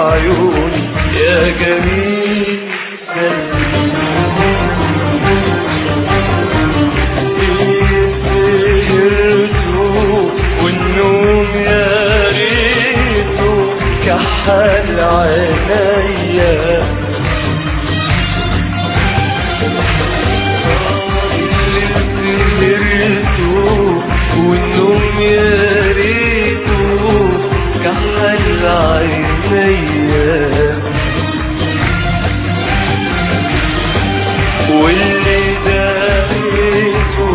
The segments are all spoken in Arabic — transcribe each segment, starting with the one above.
عيوني يا جميل والنوم يا ريته كحل عينيا والنوم يا ريته كحل عينيا واللي دايته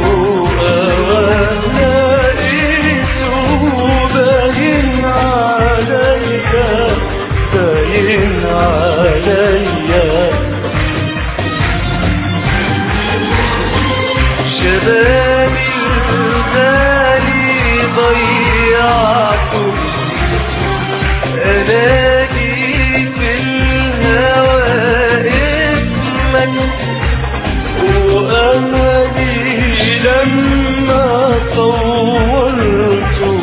لقيته باين عليا باين عليا شبابي الغالي ضيعته ألاقي في الهوى اسمك وأملي لما صورته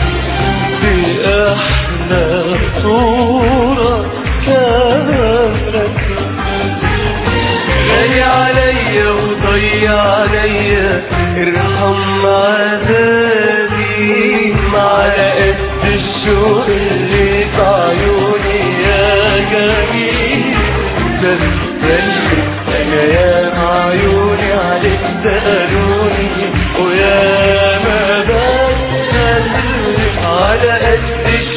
بأحلى صورة كانت غالي عليا وضيع عليا ارحم عذابي على قد الشوق اللي في عيوني يا جميل بسلك انا يا عيوني عليك سألوني ويا ما بسلك على قد